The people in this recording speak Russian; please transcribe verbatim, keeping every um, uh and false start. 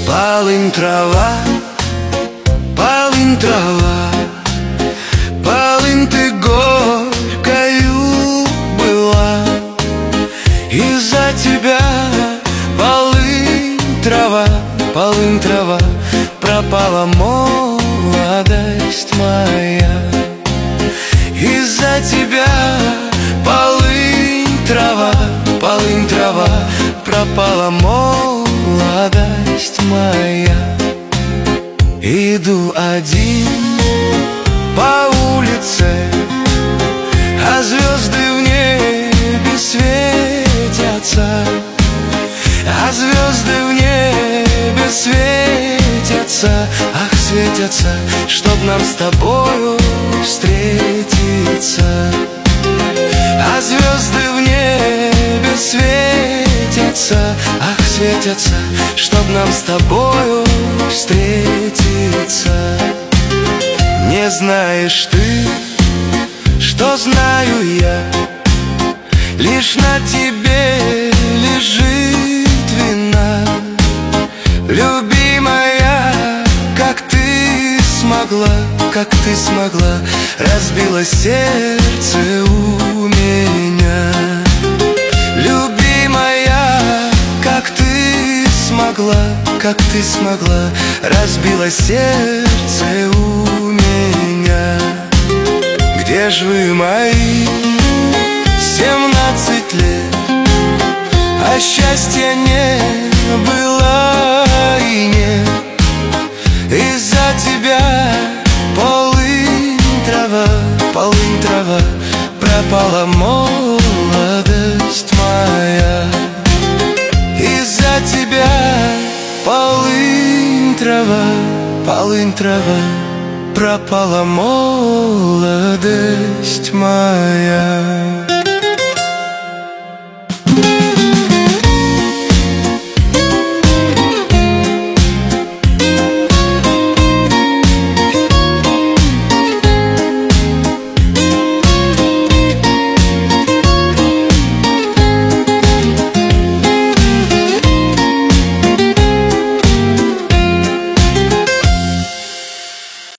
Полынь трава, полынь трава, полынь ты горькою была. Из-за тебя полынь трава, полынь трава, пропала молодость моя. Из-за тебя полынь трава, полынь трава, пропала молодость моя. Иду один по улице, а звезды в небе светятся, а звезды в небе светятся, ах, светятся, чтоб нам с тобою встретиться. А звезды в небе светятся, ах, светятся, чтоб нам с тобою встретиться. Не знаешь ты, что знаю я, лишь на тебе лежит вина. Любимая, как ты смогла, как ты смогла, разбила сердце у меня. Любимая, как ты смогла, как ты смогла, разбила сердце у меня. Где ж вы, мои семнадцать лет? А счастья не было и нет. Из-за тебя полынь трава, полынь трава, пропала молодость моя. Из-за тебя полынь трава, полынь трава, пропала молодость моя.